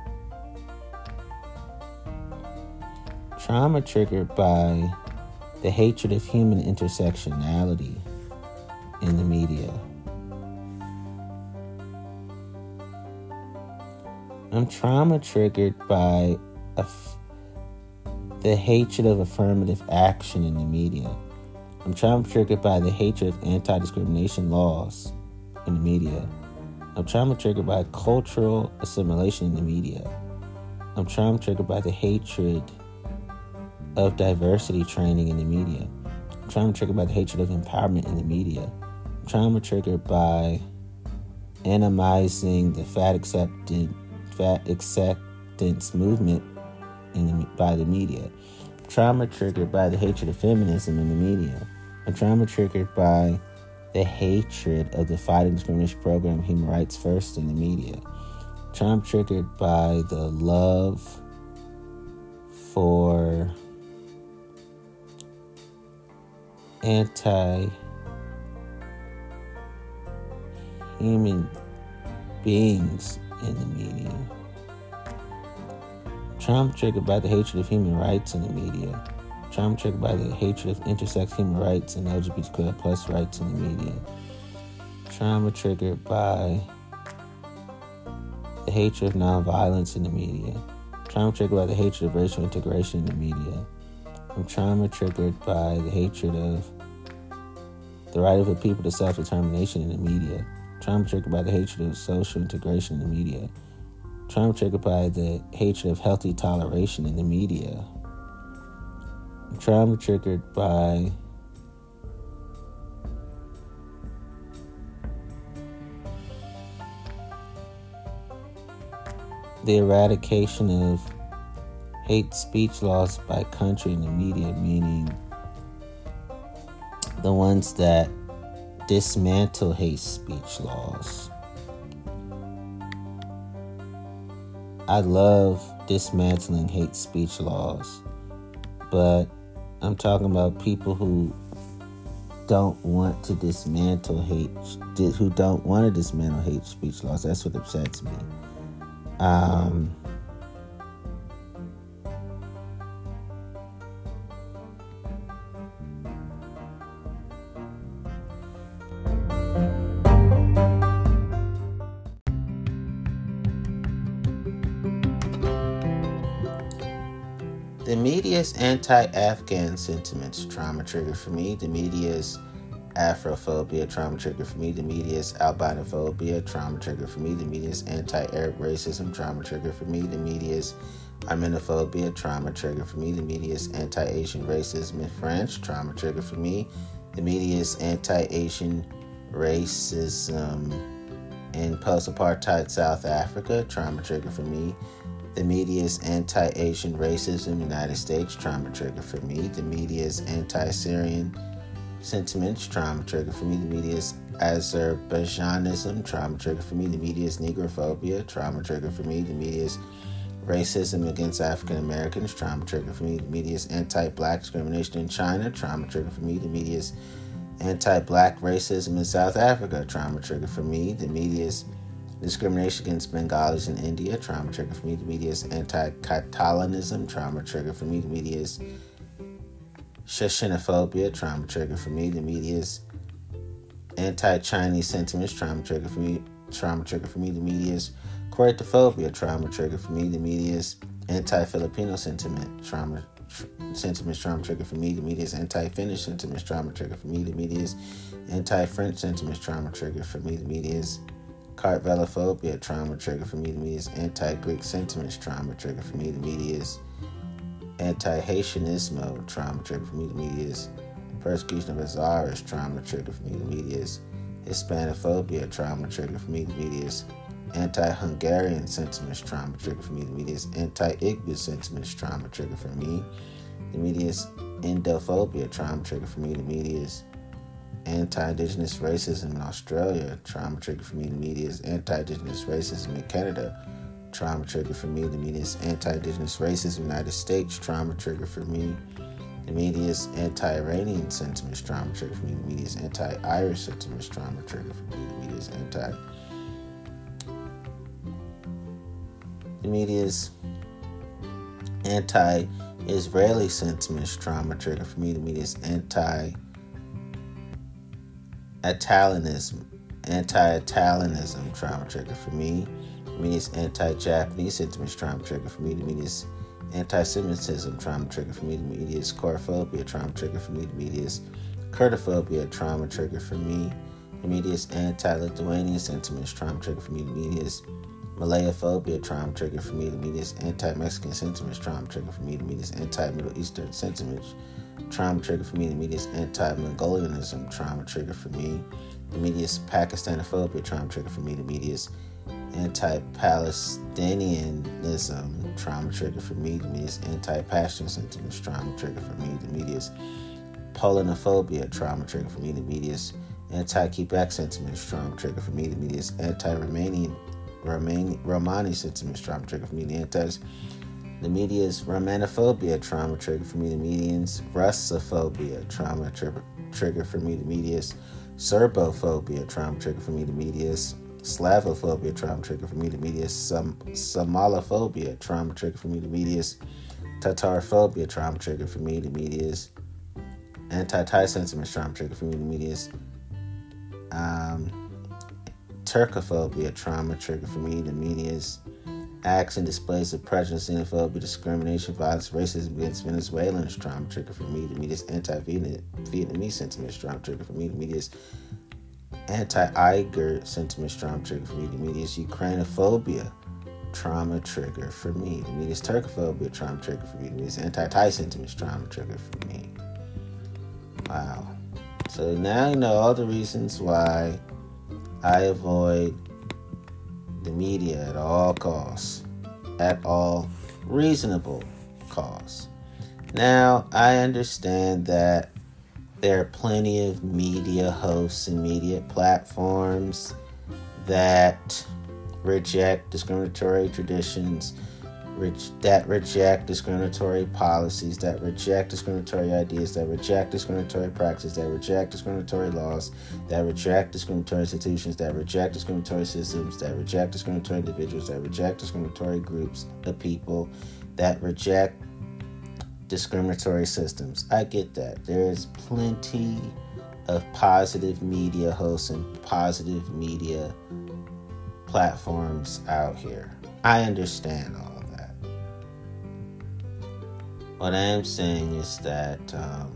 [SPEAKER 1] Trauma triggered by the hatred of human intersectionality in the media. I'm trauma triggered by a f- the hatred of affirmative action in the media. I'm trauma triggered by the hatred of anti-discrimination laws in the media. I'm trauma triggered by cultural assimilation in the media. I'm trauma triggered by the hatred of diversity training in the media. I'm trauma triggered by the hatred of empowerment in the media. I'm trauma triggered by animizing the fat acceptance, fat acceptance movement in the, by the media. I'm trauma triggered by the hatred of feminism in the media. I'm trauma triggered by the hatred of the Fighting Discrimination Program, Human Rights First in the media. I'm trauma triggered by the love for anti-human beings in the media. Trauma triggered by the hatred of human rights in the media. Trauma triggered by the hatred of intersex human rights and L G B T Q plus rights in the media. Trauma triggered by the hatred of nonviolence in the media. Trauma triggered by the hatred of racial integration in the media. I'm trauma triggered by the hatred of the right of the people to self-determination in the media. Trauma triggered by the hatred of social integration in the media. Trauma triggered by the hatred of healthy toleration in the media. I'm trauma triggered by the eradication of hate speech laws by country in the media, meaning the ones that dismantle hate speech laws. I love dismantling hate speech laws, but I'm talking about people who don't want to dismantle hate, who don't want to dismantle hate speech laws. That's what upsets me. Um, The media's anti-Afghan sentiments, trauma trigger for me. The media's Afrophobia, trauma trigger for me. The media's albinophobia, trauma trigger for me. The media's anti-Arab racism, trauma trigger for me. The media's Armenophobia, trauma trigger for me. The media's anti-Asian racism in French, trauma trigger for me. The media's anti-Asian racism in post-apartheid South Africa, trauma trigger for me. The media's anti-Asian racism in the United States, trauma trigger for me. The media's anti-Syrian sentiments, trauma trigger for me. The media is Azerbaijanism, trauma trigger for me. The media is Negrophobia, trauma trigger for me. The media is racism against African Americans, trauma trigger for me. The media is anti-black discrimination in China, trauma trigger for me. The media is anti-black racism in South Africa, trauma trigger for me. The media is discrimination against Bengalis in India, trauma trigger for me. The media is anti-Catalanism, trauma trigger for me. The media is xenophobia, trauma trigger for me. The media is anti-Chinese sentiments, trauma trigger for me. Trauma trigger for me. The media is Queertophobia, trauma trigger for me. The media is anti-Filipino sentiment, trauma tr- sentiments, trauma trigger for me. The media is anti-Finnish sentiments, trauma trigger for me. The media is anti-French sentiments, trauma trigger for me. The media is Cartvelophobia, trauma trigger for me. The media is anti-Greek sentiments, trauma trigger for me. The media is anti-Haitianismo, trauma trigger for me. The media is persecution of Hazaras, trauma trigger for me. The media is Hispanophobia, trauma trigger for me. The media is anti-Hungarian sentiments, trauma trigger for me. The media is anti-Igbo sentiments, trauma trigger for me. The media is Indophobia, trauma trigger for me. The media is anti-Indigenous racism in Australia, trauma trigger for me. The media is anti-Indigenous racism in Canada, trauma trigger for me. The media is anti-Indigenous racism in the United States, trauma trigger for me. The media is anti-Iranian sentiments, trauma trigger for me. The media is anti-Irish sentiments, trauma trigger for me. The media is anti- The media is anti-Israeli sentiments, trauma trigger for me. The media is anti-Italianism, anti-Italianism, trauma trigger for me. The media is anti-Japanese sentiments, trauma trigger for me. The media is anti-Semitism, trauma trigger for me. The media is Chorophobia, trauma trigger for me. The media is Kurdophobia, trauma trigger for me. The media is anti-Lithuanian sentiments, trauma trigger for me. The media is Malayophobia, trauma trigger for me. The media is anti-Mexican sentiments, trauma trigger for me. The media is anti-Middle Eastern sentiments, trauma trigger for me. The media is anti-Mongolianism, trauma trigger for me. The media is Pakistanophobia, trauma trigger for me. The media is anti-Palestinianism, trauma trigger for me. The media is anti-Pashtun sentiments, trauma trigger for me. The media is Polanophobia, trauma trigger for me. The media is anti-Quebec sentiments, trauma trigger for me. The media is anti-Romanian Romani, Romani sentiments, trauma trigger for me. The antis, the media is Romanophobia, trauma trigger for me. The media is Russophobia, trauma trigger trigger for me. The media is Serbophobia, trauma trigger for me. The media is Slavophobia, trauma trigger for me. The media is Som- Somalophobia, trauma trigger for me. The media is Tatarophobia, trauma trigger for me. The media is anti-Thai sentiments, trauma trigger for me. The media is um, Turkophobia, trauma trigger for me. The media is acts and displays of prejudice, xenophobia, discrimination, violence, racism against Venezuelans, trauma trigger for me. The media is anti-Vietnamese sentiments, trauma trigger for me. The media is anti-Uyghur sentiments, trauma trigger for me. The media is Ukrainophobia, trauma trigger for me. The media is Turkophobia, trauma trigger for me. The media is anti-Thai sentiments, trauma trigger for me. Wow. So now you know all the reasons why I avoid the media at all costs, at all reasonable costs. Now, I understand that there are plenty of media hosts and media platforms that reject discriminatory traditions, that reject discriminatory policies, that reject discriminatory ideas, that reject discriminatory practices, that reject discriminatory laws, that reject discriminatory institutions, that reject discriminatory systems, that reject discriminatory individuals, that reject discriminatory groups of people, that reject discriminatory systems. I get that. There is plenty of positive media hosts and positive media platforms out here. I understand all. What I am saying is that um,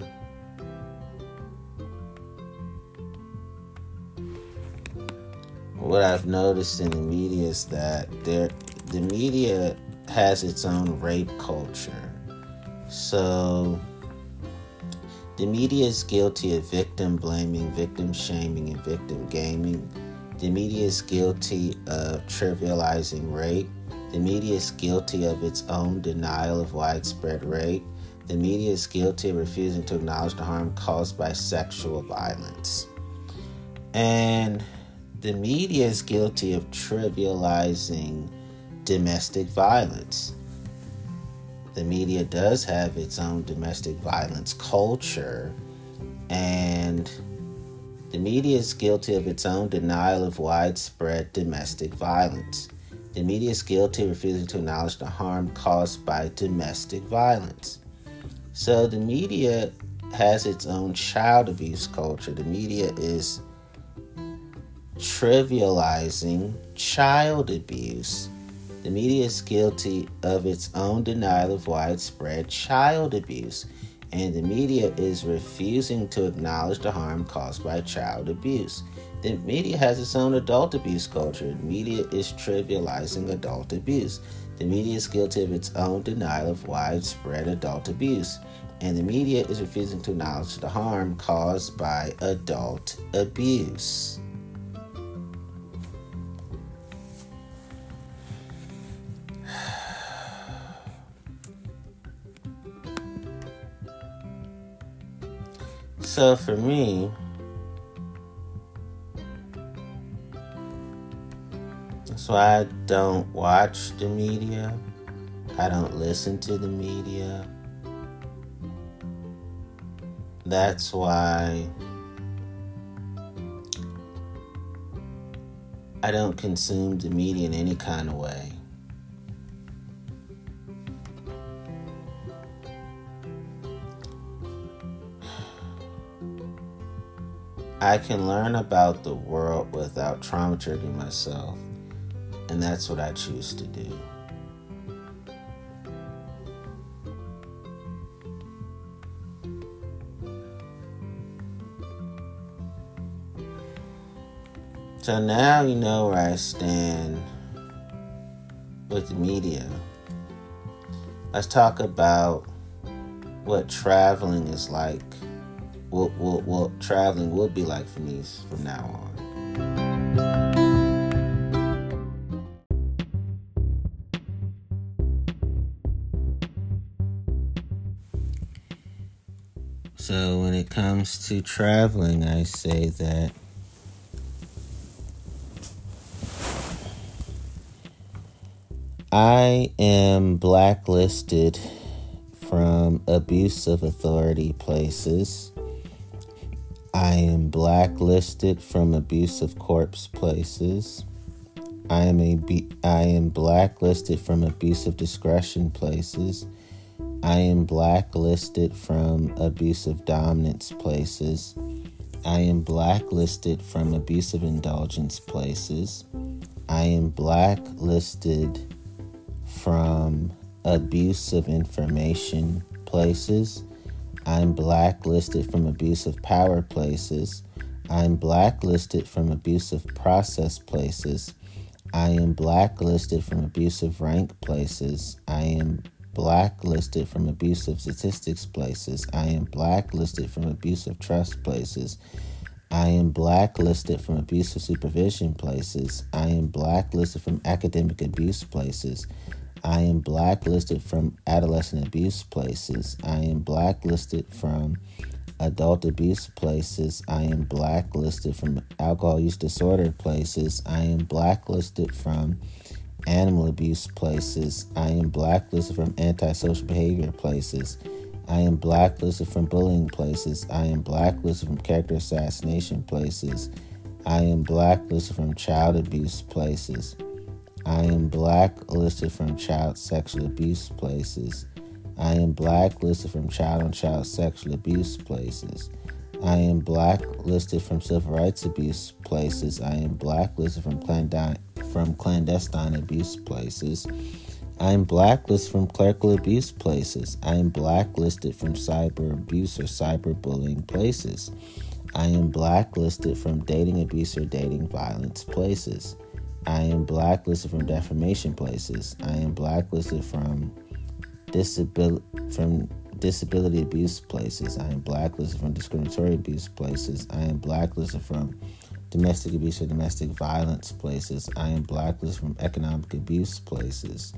[SPEAKER 1] what I've noticed in the media is that there, the media has its own rape culture. So the media is guilty of victim blaming, victim shaming, and victim gaming. The media is guilty of trivializing rape. The media is guilty of its own denial of widespread rape. The media is guilty of refusing to acknowledge the harm caused by sexual violence. And the media is guilty of trivializing domestic violence. The media does have its own domestic violence culture, and the media is guilty of its own denial of widespread domestic violence. The media is guilty of refusing to acknowledge the harm caused by domestic violence. So the media has its own child abuse culture. The media is trivializing child abuse. The media is guilty of its own denial of widespread child abuse. And the media is refusing to acknowledge the harm caused by child abuse. The media has its own adult abuse culture. The media is trivializing adult abuse. The media is guilty of its own denial of widespread adult abuse. And the media is refusing to acknowledge the harm caused by adult abuse. So for me, that's why I don't watch the media. I don't listen to the media. That's why I don't consume the media in any kind of way. I can learn about the world without trauma triggering myself, and that's what I choose to do. So now you know where I stand with the media. Let's talk about what traveling is like. What, what, what traveling will be like for me from now on. So when it comes to traveling, I say that I am blacklisted from abuse of authority places. I am blacklisted from abusive corpse places. I am a be- I am blacklisted from abusive discretion places. I am blacklisted from abusive dominance places. I am blacklisted from abusive indulgence places. I am blacklisted from abusive information places. I'm blacklisted from abusive power places. I'm blacklisted from abusive process places. I am blacklisted from abusive rank places. I am blacklisted from abusive statistics places. I am blacklisted from abusive trust places. I am blacklisted from abusive supervision places. I am blacklisted from academic abuse places. I am blacklisted from adolescent abuse places. I am blacklisted from adult abuse places. I am blacklisted from alcohol use disorder places. I am blacklisted from animal abuse places. I am blacklisted from antisocial behavior places. I am blacklisted from bullying places. I am blacklisted from character assassination places. I am blacklisted from child abuse places. I am blacklisted from child sexual abuse places. I am blacklisted from child-on-child sexual abuse places. I am blacklisted from civil rights abuse places. I am blacklisted from clandestine, from clandestine abuse places. I am blacklisted from clerical abuse places. I am blacklisted from cyber abuse or cyberbullying places. I am blacklisted from dating abuse or dating violence places. I am blacklisted from defamation places. I am blacklisted from disability from disability abuse places. I am blacklisted from discriminatory abuse places. I am blacklisted from domestic abuse or domestic violence places. I am blacklisted from economic abuse places.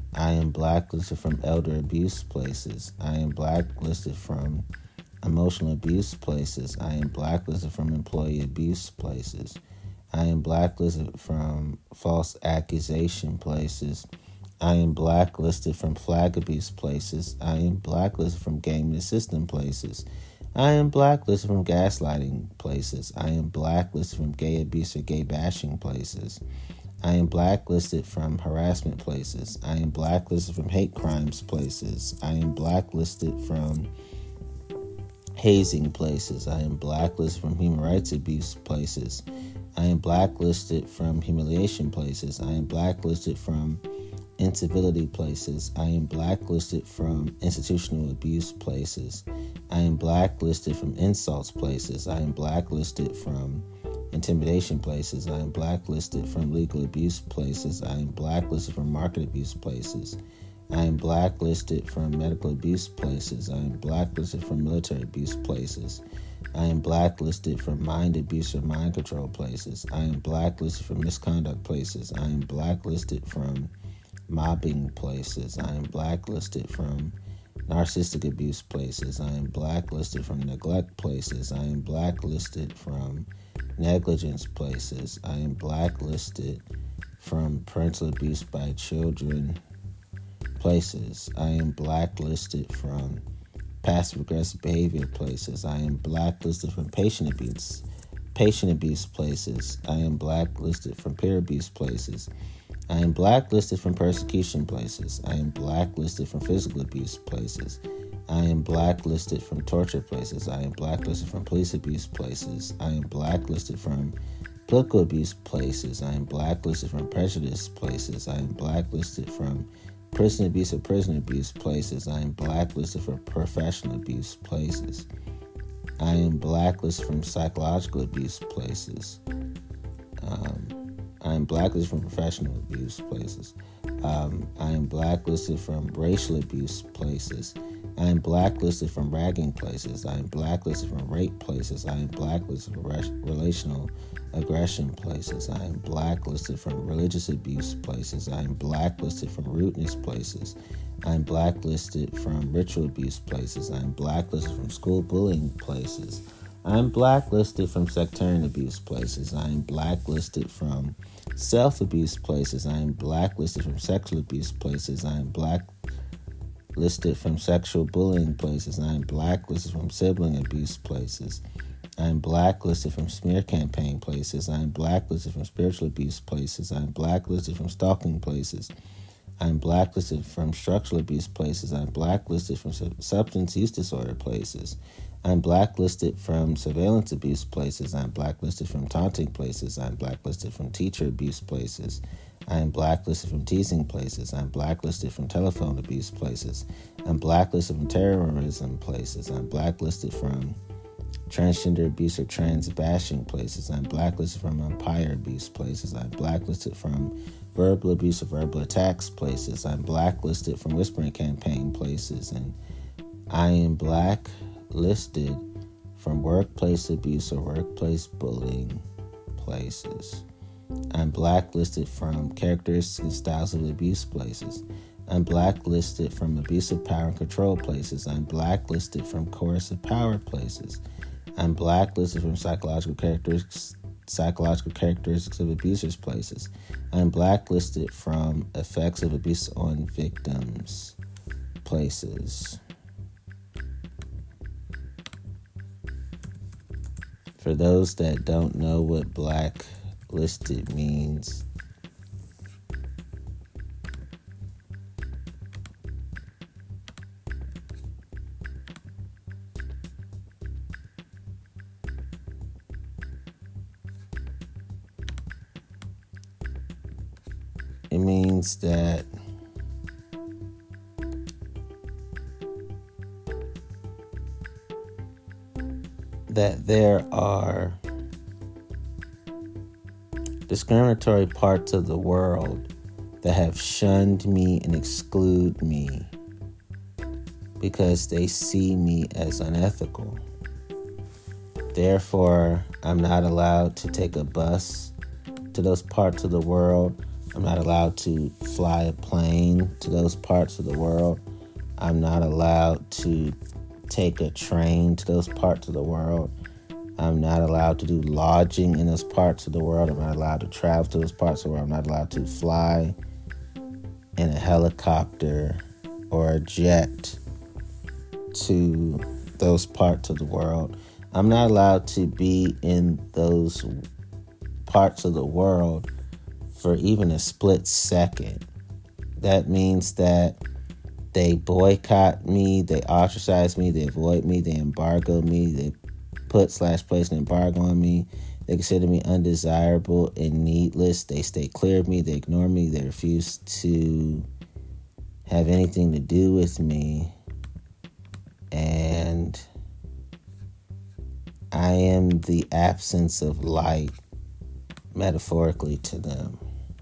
[SPEAKER 1] I am blacklisted from elder abuse places. I am blacklisted from emotional abuse places. I am blacklisted from employee abuse places. I am blacklisted from false accusation places. I am blacklisted from flag abuse places. I am blacklisted from gaming the system places. I am blacklisted from gaslighting places. I am blacklisted from gay abuse or gay bashing places. I am blacklisted from harassment places. I am blacklisted from hate crimes places. I am blacklisted from hazing places. I am blacklisted from human rights abuse places. I am blacklisted from humiliation places. I am blacklisted from incivility places. I am blacklisted from institutional abuse places. I am blacklisted from insults places. I am blacklisted from intimidation places. I am blacklisted from legal abuse places. I am blacklisted from market abuse places. I am blacklisted from medical abuse places. I am blacklisted from military abuse places. I am blacklisted from mind abuse or mind control places. I am blacklisted from misconduct places. I am blacklisted from mobbing places. I am blacklisted from narcissistic abuse places. I am blacklisted from neglect places. I am blacklisted from negligence places. I am blacklisted from parental abuse by children places. I am blacklisted from passive aggressive behavior places. I am blacklisted from patient abuse patient abuse places. I am blacklisted from peer abuse places. I am blacklisted from persecution places. I am blacklisted from physical abuse places. I am blacklisted from torture places. I am blacklisted from police abuse places. I am blacklisted from political abuse places. I am blacklisted from prejudice places. I am blacklisted from prison abuse or prison abuse places. I am blacklisted from professional abuse places. I am blacklisted from psychological abuse places. Um, I am blacklisted from professional abuse places. Um, I am blacklisted from racial abuse places. I am blacklisted from ragging places. I am blacklisted from rape places. I am blacklisted from re- relational aggression places. I am blacklisted from religious abuse places. I am blacklisted from rudeness places. I am blacklisted from ritual abuse places. I am blacklisted from school bullying places. I am blacklisted from sectarian abuse places. I am blacklisted from self-abuse places. I am blacklisted from sexual abuse places. I am blacklisted from sexual bullying places. I am blacklisted from sibling abuse places. I am blacklisted from smear campaign places. I am blacklisted from spiritual abuse places. I am blacklisted from stalking places. I am blacklisted from structural abuse places. I am blacklisted from su- substance use disorder places. I am blacklisted from surveillance abuse places. I am blacklisted from taunting places. I am blacklisted from teacher abuse places. I am blacklisted from teasing places. I am blacklisted from telephone abuse places. I am blacklisted from terrorism places. I am blacklisted from transgender abuse or trans bashing places. I'm blacklisted from umpire abuse places. I'm blacklisted from verbal abuse or verbal attacks places. I'm blacklisted from whispering campaign places. And I am blacklisted from workplace abuse or workplace bullying places. I'm blacklisted from characteristics and styles of abuse places. I'm blacklisted from abusive power and control places. I'm blacklisted from coercive power places. I'm blacklisted from psychological characteristics psychological characteristics of abusers places. I'm blacklisted from effects of abuse on victims places. For those that don't know what blacklisted means, it means that that there are discriminatory parts of the world that have shunned me and exclude me because they see me as unethical. Therefore, I'm not allowed to take a bus to those parts of the world. I'm not allowed to fly a plane to those parts of the world. I'm not allowed to take a train to those parts of the world. I'm not allowed to do lodging in those parts of the world. I'm not allowed to travel to those parts of the world. I'm not allowed to fly in a helicopter or a jet to those parts of the world. I'm not allowed to be in those parts of the world for even a split second. That means that they boycott me, they ostracize me, they avoid me, they embargo me, they put slash place an embargo on me. They consider me undesirable and needless. They stay clear of me. They ignore me. They refuse to have anything to do with me. And I am the absence of light, metaphorically, to them.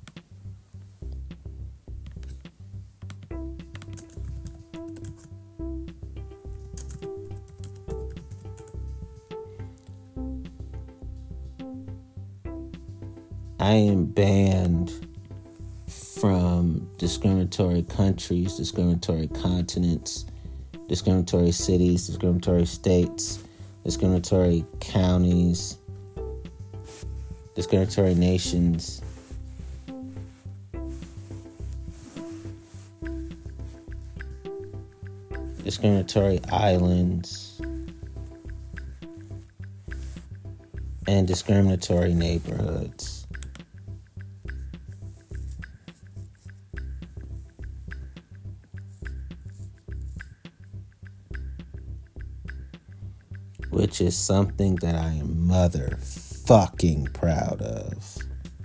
[SPEAKER 1] I am banned from discriminatory countries, discriminatory continents, discriminatory cities, discriminatory states, discriminatory counties, discriminatory nations. Discriminatory islands, and discriminatory neighborhoods. Which is something that I am motherfucking proud of.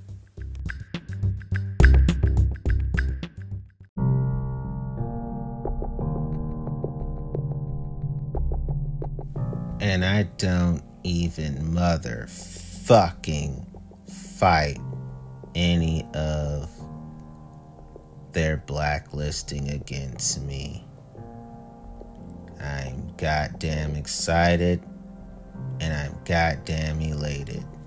[SPEAKER 1] And I don't even motherfucking fight any of their blacklisting against me. I'm goddamn excited and I'm goddamn elated.